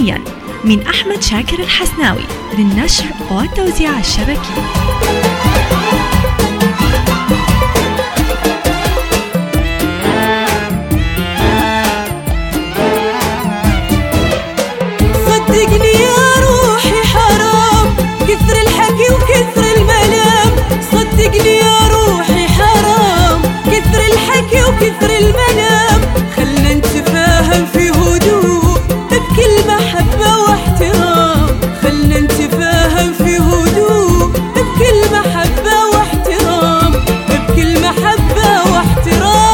فنيا من أحمد شاكر الحسناوي للنشر والتوزيع الشبكي. صدقني يا روحي حرام كثر الحكي وكثر الملام، صدقني يا روحي حرام كثر الحكي وكثر الملام، خلنا نتفاهم في هدوء بكل محبة واحترام، خلنا نتفاهم في هدوء بكل محبة واحترام، بكل محبة واحترام.